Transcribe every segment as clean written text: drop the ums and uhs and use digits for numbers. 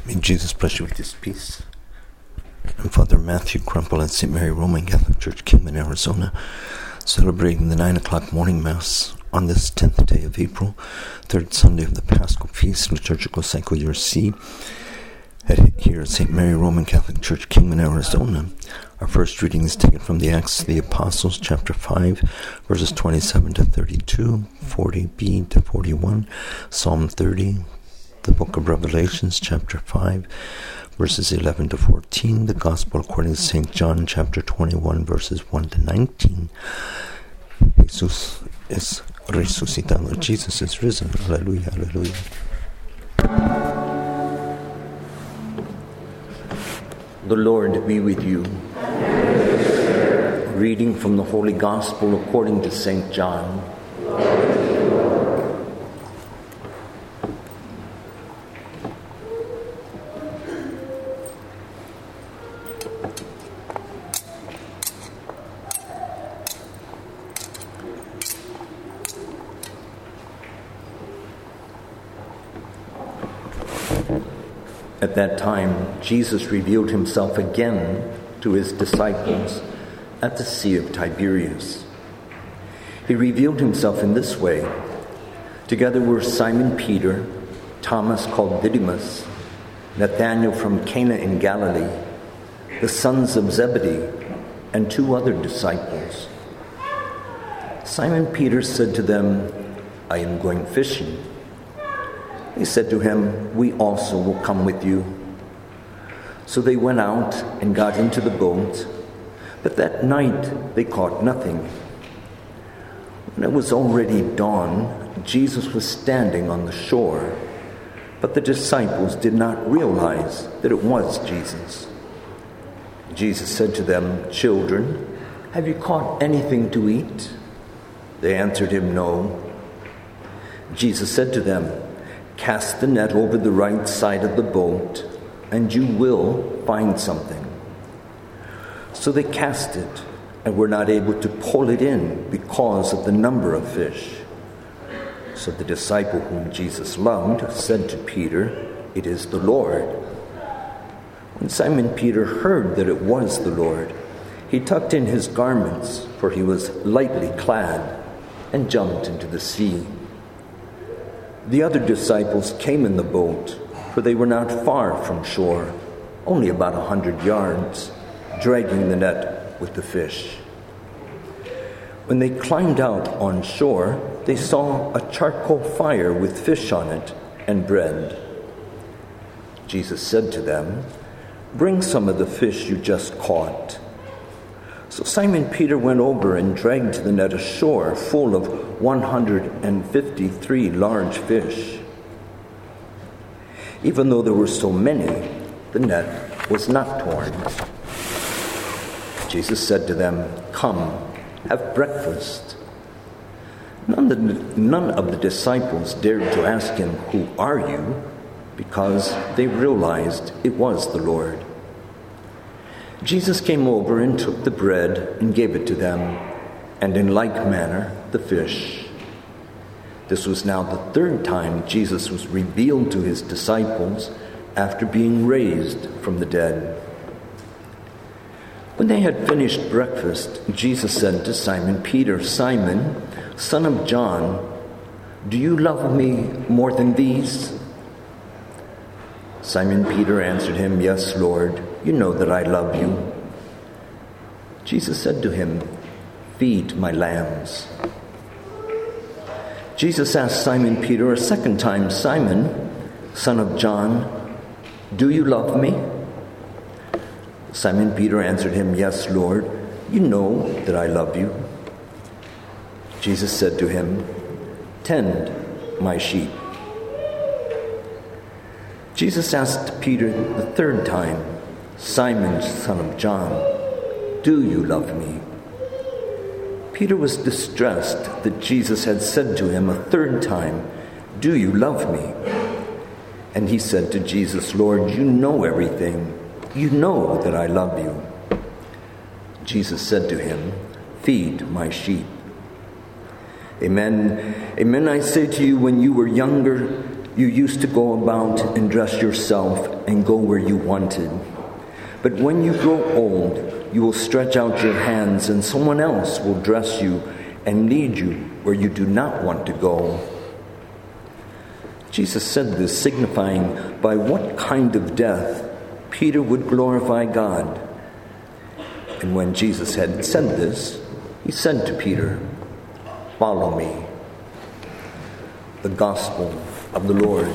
May Jesus bless you with His peace. I'm Father Matthew Crumple at St. Mary Roman Catholic Church, Kingman, Arizona, celebrating the 9 o'clock morning Mass on this 10th day of April, third Sunday of the Paschal Feast, Liturgical Cycle Year C, here at St. Mary Roman Catholic Church, Kingman, Arizona. Our first reading is taken from the Acts of the Apostles, chapter 5, verses 27 to 32, 40b to 41, Psalm 30, the book of Revelations, chapter 5, verses 11 to 14, the Gospel according to St. John, chapter 21, verses 1 to 19. Jesus es resucitado. Jesus is risen. Hallelujah, hallelujah. The Lord be with you. Reading from the Holy Gospel according to St. John. At that time, Jesus revealed himself again to his disciples at the Sea of Tiberias. He revealed himself in this way. Together were Simon Peter, Thomas called Didymus, Nathanael from Cana in Galilee, the sons of Zebedee, and 2 other disciples. Simon Peter said to them, "I am going fishing." They said to him, "We also will come with you." So they went out and got into the boat, but that night they caught nothing. When it was already dawn, Jesus was standing on the shore, but the disciples did not realize that it was Jesus. Jesus said to them, "Children, have you caught anything to eat?" They answered him, "No." Jesus said to them, "Cast the net over the right side of the boat, and you will find something." So they cast it, and were not able to pull it in because of the number of fish. So the disciple whom Jesus loved said to Peter, "It is the Lord." When Simon Peter heard that it was the Lord, he tucked in his garments, for he was lightly clad, and jumped into the sea. The other disciples came in the boat, for they were not far from shore, only about 100 yards, dragging the net with the fish. When they climbed out on shore, they saw a charcoal fire with fish on it and bread. Jesus said to them, "Bring some of the fish you just caught." So Simon Peter went over and dragged the net ashore full of 153 large fish. Even though there were so many, the net was not torn. Jesus said to them, "Come, have breakfast." None of the disciples dared to ask him, "Who are you?" because they realized it was the Lord. Jesus came over and took the bread and gave it to them, and in like manner the fish. This was now the 3rd time Jesus was revealed to his disciples after being raised from the dead. When they had finished breakfast, Jesus said to Simon Peter, "Simon, son of John, do you love me more than these?" Simon Peter answered him, "Yes, Lord, you know that I love you." Jesus said to him, "Feed my lambs." Jesus asked Simon Peter a second time, "Simon, son of John, do you love me?" Simon Peter answered him, "Yes, Lord, you know that I love you." Jesus said to him, "Tend my sheep." Jesus asked Peter the 3rd time, "Simon, son of John, do you love me?" Peter was distressed that Jesus had said to him a 3rd time, "Do you love me?" And he said to Jesus, "Lord, you know everything. You know that I love you." Jesus said to him, "Feed my sheep." Amen, amen, I say to you, when you were younger, You used to go about and dress yourself and go where you wanted. But when you grow old, you will stretch out your hands and someone else will dress you and lead you where you do not want to go." Jesus said this, signifying by what kind of death Peter would glorify God. And when Jesus had said this, he said to Peter, "Follow me." The Gospel of the Lord.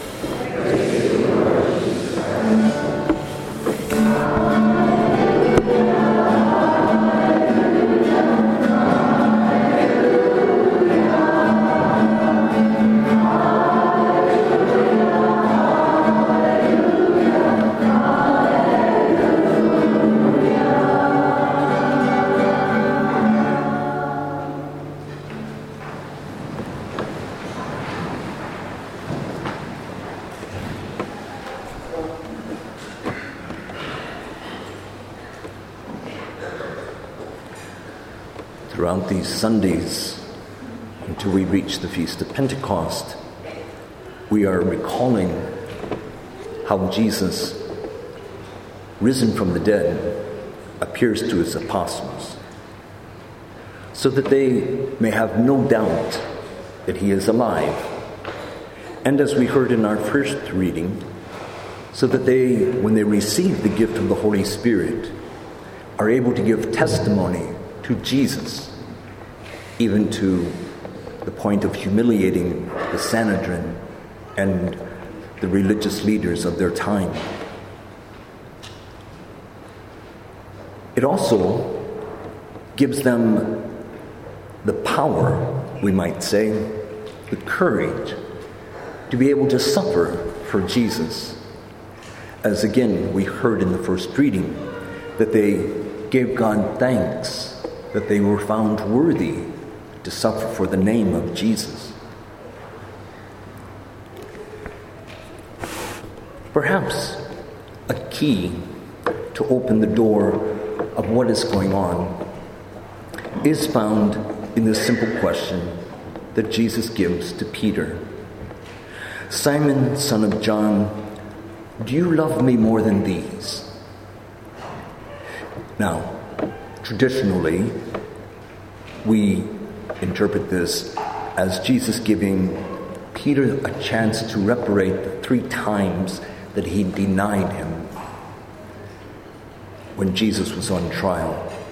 Throughout these Sundays, until we reach the Feast of Pentecost, we are recalling how Jesus, risen from the dead, appears to his apostles, so that they may have no doubt that he is alive. And as we heard in our first reading, so that they, when they receive the gift of the Holy Spirit, are able to give testimony to Jesus, even to the point of humiliating the Sanhedrin and the religious leaders of their time. It also gives them the power, we might say, the courage to be able to suffer for Jesus. As again we heard in the first reading, that they gave God thanks that they were found worthy to suffer for the name of Jesus. Perhaps a key to open the door of what is going on is found in the simple question that Jesus gives to Peter. "Simon, son of John, do you love me more than these?" Now, traditionally, we interpret this as Jesus giving Peter a chance to reparate the 3 times that he denied him when Jesus was on trial.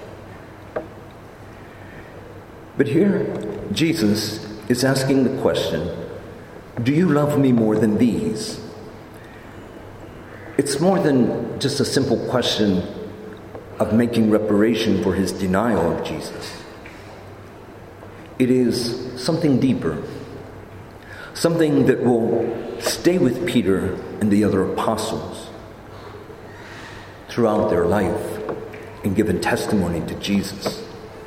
But here, Jesus is asking the question, do you love me more than these? It's more than just a simple question of making reparation for his denial of Jesus. It is something deeper, something that will stay with Peter and the other apostles throughout their life and give a testimony to Jesus.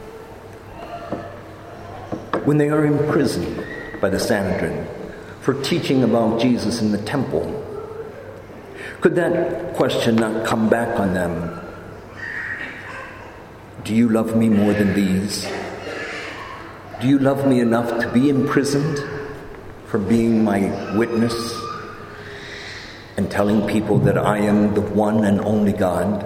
When they are imprisoned by the Sanhedrin for teaching about Jesus in the temple, could that question not come back on them? Do you love me more than these? Do you love me enough to be imprisoned for being my witness and telling people that I am the one and only God?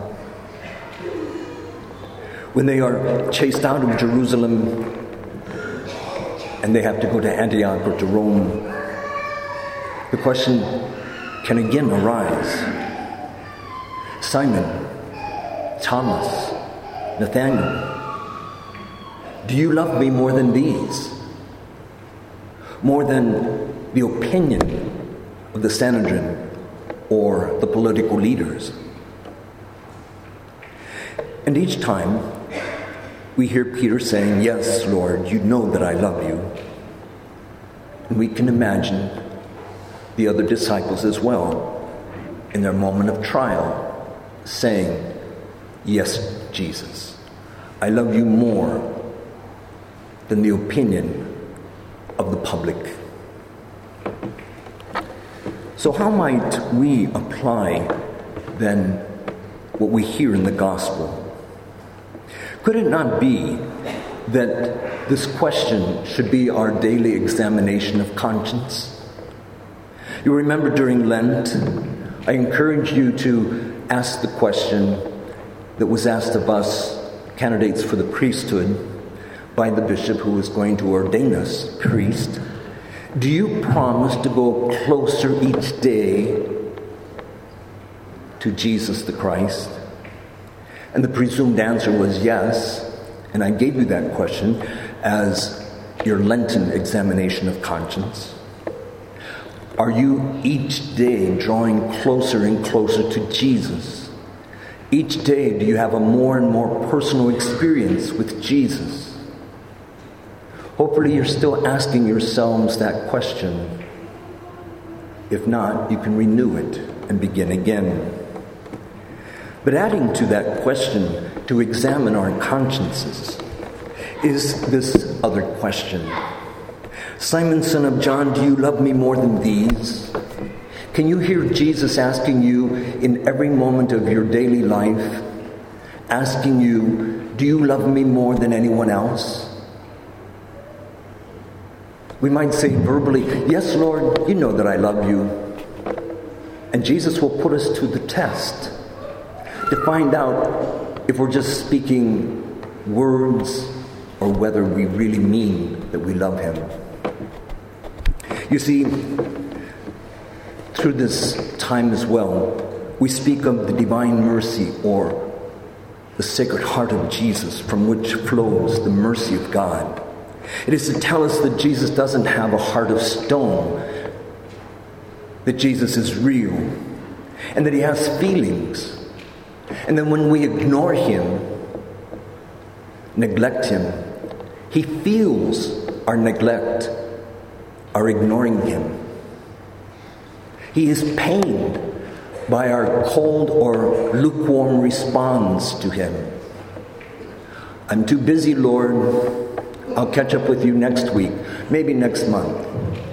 When they are chased out of Jerusalem and they have to go to Antioch or to Rome, the question can again arise. Simon, Thomas, Nathaniel, do you love me more than these? More than the opinion of the Sanhedrin or the political leaders? And each time we hear Peter saying, "Yes, Lord, you know that I love you." And we can imagine the other disciples as well, in their moment of trial, saying, "Yes, Jesus, I love you more than the opinion of the public." So how might we apply then what we hear in the gospel? Could it not be that this question should be our daily examination of conscience? You remember during Lent, I encouraged you to ask the question that was asked of us, candidates for the priesthood, by the bishop who was going to ordain us priest. Do you promise to go closer each day to Jesus the Christ? And the presumed answer was yes. And I gave you that question as your Lenten examination of conscience. Are you each day drawing closer and closer to Jesus? Each day, do you have a more and more personal experience with Jesus? Hopefully, you're still asking yourselves that question. If not, you can renew it and begin again. But adding to that question, to examine our consciences, is this other question. Simon, son of John, do you love me more than these? Can you hear Jesus asking you in every moment of your daily life, asking you, do you love me more than anyone else? We might say verbally, yes, Lord, you know that I love you. And Jesus will put us to the test to find out if we're just speaking words or whether we really mean that we love him. You see, through this time as well, we speak of the divine mercy or the Sacred Heart of Jesus from which flows the mercy of God. It is to tell us that Jesus doesn't have a heart of stone, that Jesus is real, and that he has feelings. And then when we ignore him, neglect him, he feels our neglect, our ignoring him. He is pained by our cold or lukewarm response to him. I'm too busy, Lord. I'll catch up with you next week, maybe next month.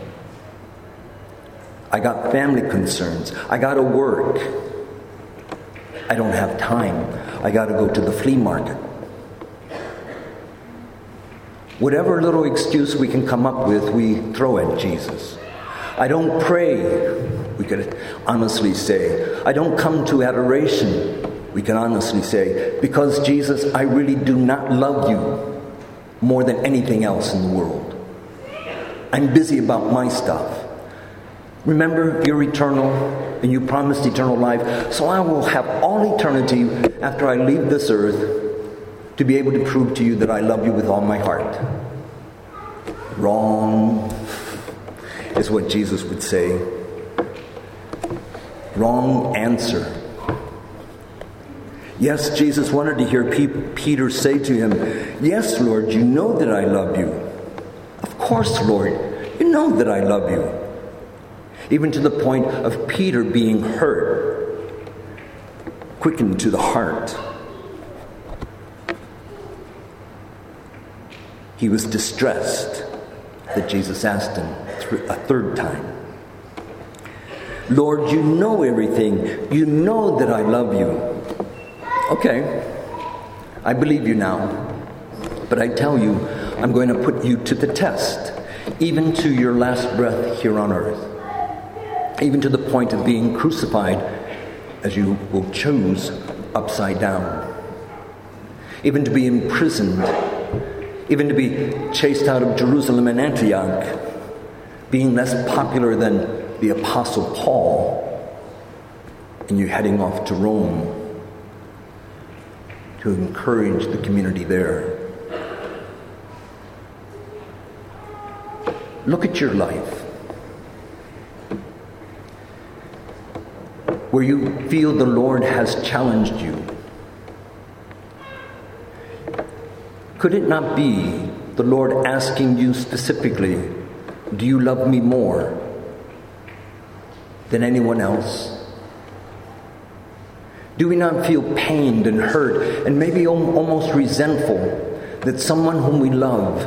I got family concerns. I got to work. I don't have time. I got to go to the flea market. Whatever little excuse we can come up with, we throw at Jesus. I don't pray, we could honestly say. I don't come to adoration, we can honestly say, because Jesus, I really do not love you more than anything else in the world. I'm busy about my stuff. Remember, you're eternal, and you promised eternal life, so I will have all eternity after I leave this earth to be able to prove to you that I love you with all my heart. Wrong, is what Jesus would say. Wrong answer. Yes, Jesus wanted to hear Peter say to him, yes, Lord, you know that I love you. Of course, Lord, you know that I love you. Even to the point of Peter being hurt, quickened to the heart. He was distressed that Jesus asked him a third time. Lord, you know everything. You know that I love you. Okay, I believe you now. But I tell you, I'm going to put you to the test, even to your last breath here on earth. Even to the point of being crucified, as you will choose, upside down. Even to be imprisoned. Even to be chased out of Jerusalem and Antioch, being less popular than the Apostle Paul, and you heading off to Rome to encourage the community there. Look at your life. Where you feel the Lord has challenged you. Could it not be the Lord asking you specifically, do you love me more than anyone else? Do we not feel pained and hurt and maybe almost resentful that someone whom we love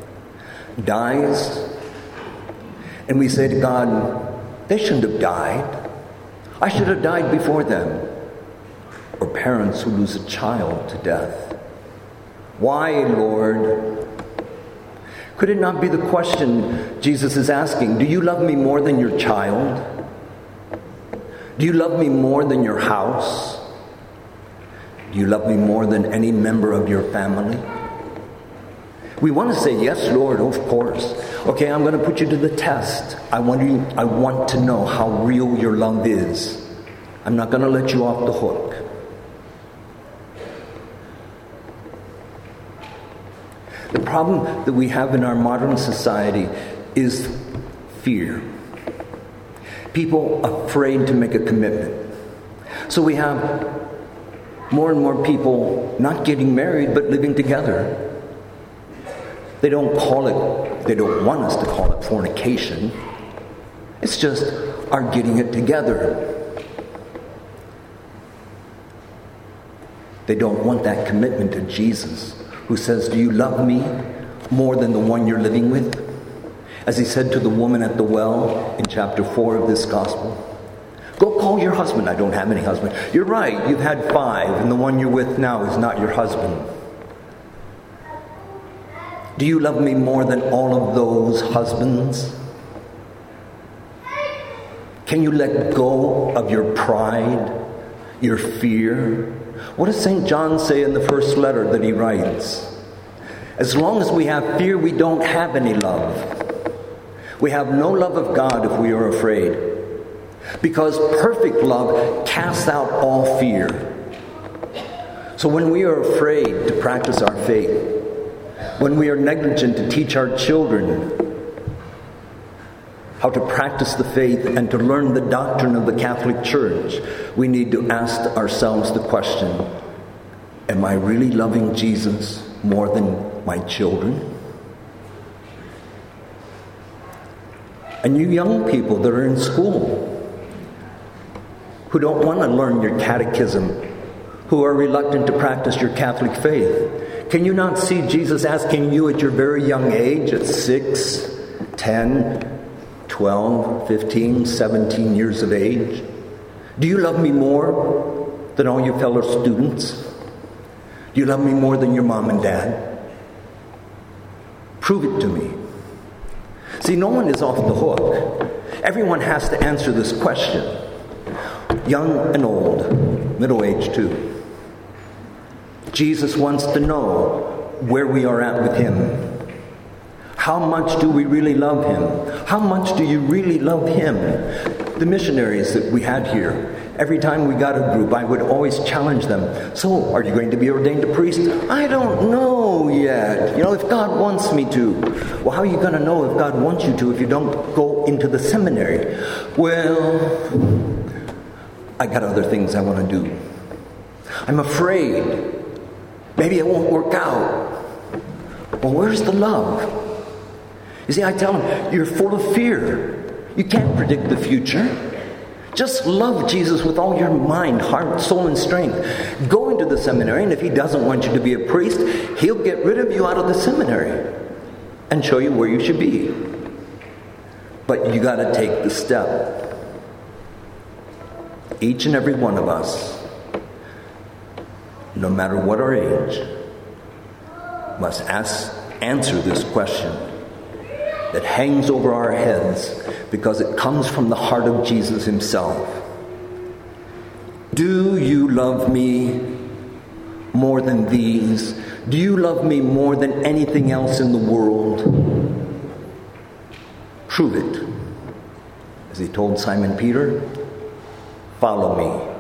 dies? And we say to God, they shouldn't have died. I should have died before them. Or parents who lose a child to death. Why, Lord? Could it not be the question Jesus is asking? Do you love me more than your child? Do you love me more than your house? Do you love me more than any member of your family? We want to say, yes, Lord, of course. Okay, I'm going to put you to the test. I want to know how real your love is. I'm not going to let you off the hook. The problem that we have in our modern society is fear. People afraid to make a commitment. So we have more and more people not getting married but living together. They don't want us to call it fornication. It's just our getting it together. They don't want that commitment to Jesus, who says, do you love me more than the one you're living with? As he said to the woman at the well in chapter 4 of this gospel. Go call your husband. I don't have any husband. You're right, you've had 5, and the one you're with now is not your husband. Do you love me more than all of those husbands? Can you let go of your pride, your fear? What does St. John say in the first letter that he writes? As long as we have fear, we don't have any love. We have no love of God if we are afraid. Because perfect love casts out all fear. So when we are afraid to practice our faith, when we are negligent to teach our children how to practice the faith and to learn the doctrine of the Catholic Church, we need to ask ourselves the question, am I really loving Jesus more than my children? And you young people that are in school, who don't want to learn your catechism, who are reluctant to practice your Catholic faith, can you not see Jesus asking you at your very young age, at 6, 10, 12, 15, 17 years of age? Do you love me more than all your fellow students? Do you love me more than your mom and dad? Prove it to me. See, no one is off the hook. Everyone has to answer this question. Young and old, middle-aged too. Jesus wants to know where we are at with him. How much do we really love him? How much do you really love him? The missionaries that we had here, every time we got a group, I would always challenge them. So, are you going to be ordained a priest? I don't know yet. If God wants me to. Well, how are you going to know if God wants you to if you don't go into the seminary? Well, I got other things I want to do. I'm afraid. Maybe it won't work out. Well, where's the love? You see, I tell them, you're full of fear. You can't predict the future. Just love Jesus with all your mind, heart, soul, and strength. Go into the seminary, and if he doesn't want you to be a priest, he'll get rid of you out of the seminary and show you where you should be. But you got to take the step. Each and every one of us, no matter what our age, must answer this question that hangs over our heads because it comes from the heart of Jesus himself. Do you love me more than these? Do you love me more than anything else in the world? Prove it. As he told Simon Peter, follow me.